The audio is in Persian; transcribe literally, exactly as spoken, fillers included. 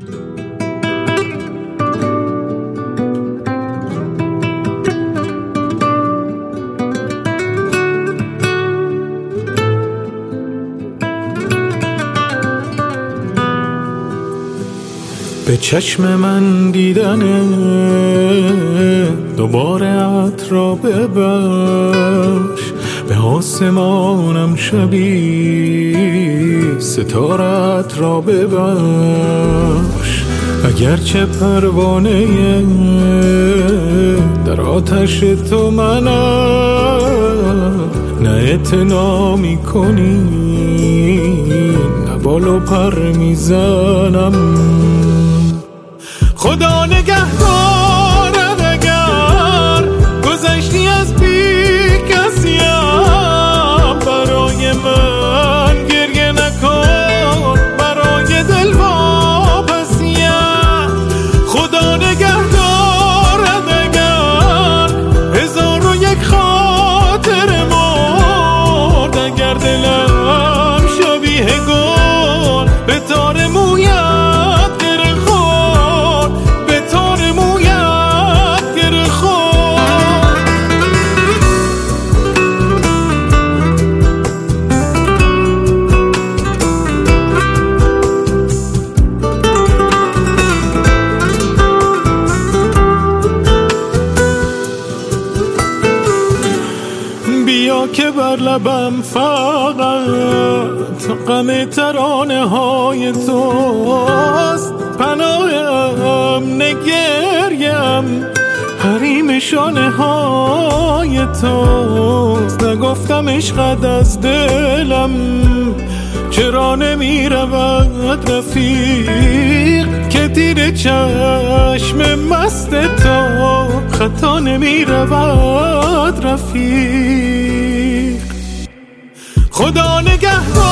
به چشم من دیدنه دوباره عطر را ببخش، به آسمانم شبی ستارت را ببخش. اگرچه پروانه در آتش تو منم، نه اعتنا می کنی نه بال و پر میزنم. خدا نگهدارد اگر گذشتی از بی کسیم، برای من گریه نکن برای دل واپسیم. خدا نگهدارد اگر هزار و یک خاطر مرد، اگر دلم شبیه گل به تار مویم که بر لبم فقط غم ترانه های توست، پناهم نگریم حریم شانه های توست. نگفتم عشقت از دلم چرا نمی رود رفیق، که تیر چشم مست تو خطا نمی رود رفیق. خدا نگهدار